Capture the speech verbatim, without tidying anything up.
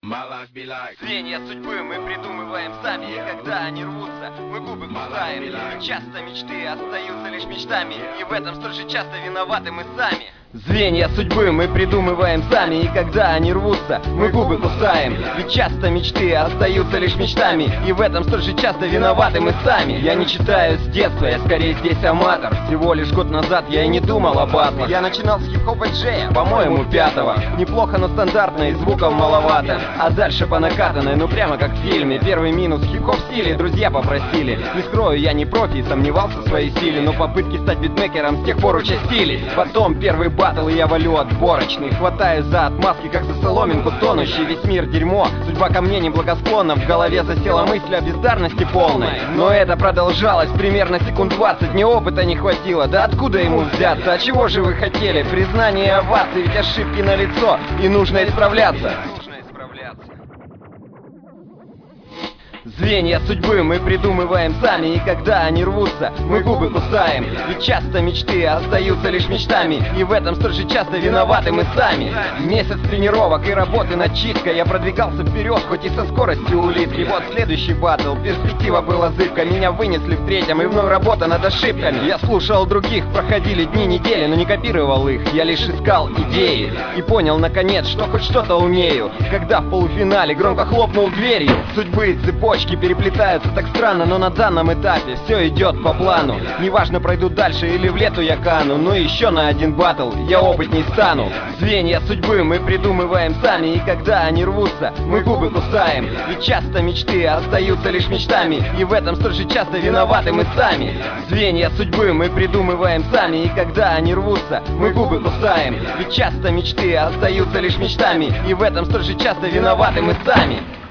Звенья судьбы мы придумываем сами, и когда они рвутся, мы губы кусаем. Часто мечты остаются лишь мечтами, и в этом столь же часто виноваты мы сами. Звенья судьбы мы придумываем сами, и когда они рвутся, мы губы кусаем. Ведь часто мечты остаются лишь мечтами, и в этом столь же часто виноваты мы сами. Я не читаю с детства, я скорее здесь аматор. Всего лишь год назад я и не думал о батлах. Я начинал с хип-хопа Джея, по-моему, пятого. Неплохо, но стандартно и звуков маловато. А дальше по накатанной, ну прямо как в фильме. Первый минус в хип-хоп стиле друзья попросили. Не скрою, я не профи и сомневался в своей силе, но попытки стать битмейкером с тех пор участились. Потом первый баттл, и я валю отборочный. Хватаю за отмазки, как за соломинку тонущий. Весь мир дерьмо, судьба ко мне неблагосклонна. В голове засела мысль о бездарности полной. Но это продолжалось примерно секунд двадцать. Мне опыта не хватило, да откуда ему взяться? А чего же вы хотели? Признание и овации, ведь ошибки налицо, и нужно исправляться. Звенья судьбы мы придумываем сами, и когда они рвутся, мы губы кусаем. Ведь часто мечты остаются лишь мечтами, и в этом столь же часто виноваты мы сами. Месяц тренировок и работы над читкой, я продвигался вперед, хоть и со скоростью улитки. Вот следующий баттл, перспектива была зыбка. Меня вынесли в третьем, и вновь работа над ошибками. Я слушал других, проходили дни, недели, но не копировал их. Я лишь искал идеи и понял наконец, что хоть что-то умею, когда в полуфинале громко хлопнул дверью. Судьбы цепочки переплетаются так странно, но на данном этапе все идет по плану. Неважно, пройду дальше или в лету я кану, но еще на один баттл я опытней стану. Звенья судьбы мы придумываем сами, и когда они рвутся, мы губы кусаем. Ведь часто мечты остаются лишь мечтами, и в этом столь же часто виноваты мы сами. Звенья судьбы мы придумываем сами, и когда они рвутся, мы губы кусаем. Ведь часто мечты остаются лишь мечтами, и в этом столь же часто виноваты мы сами.